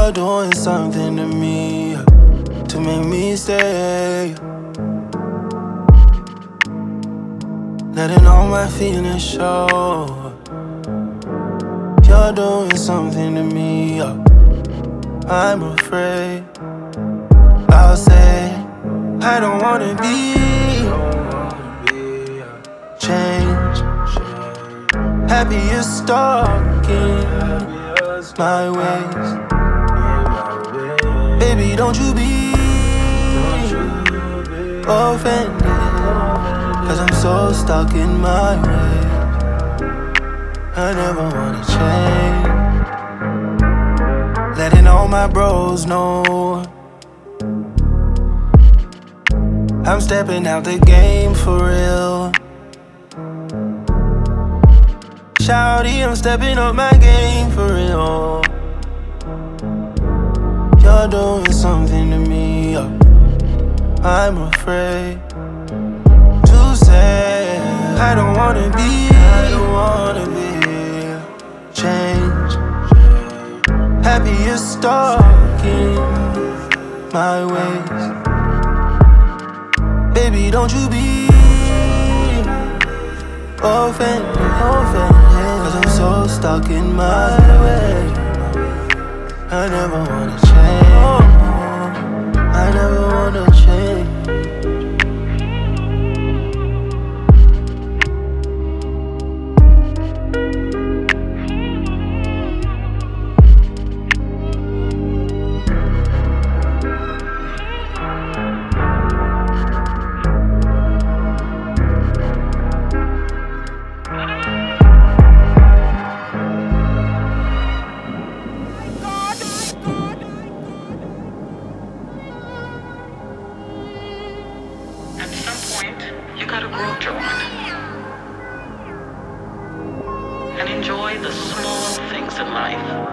You're doing something to me to make me stay. Letting all my feelings show. You're doing something to me, I'm afraid. I'll say I don't wanna be changed. Happy you're stalking my ways. Baby, don't you be offended, 'cause I'm so stuck in my ways. I never wanna change. Letting all my bros know I'm stepping out the game for real. Shawty, I'm stepping up my game for real. You're doing something to me, I'm afraid to say I don't wanna be changed. Happy you're stalking my ways. Baby, don't you be offended, 'cause I'm so stuck in my way. I never wanna change. I never wanna change. At some point, you gotta grow up, Jerron, and enjoy the small things in life.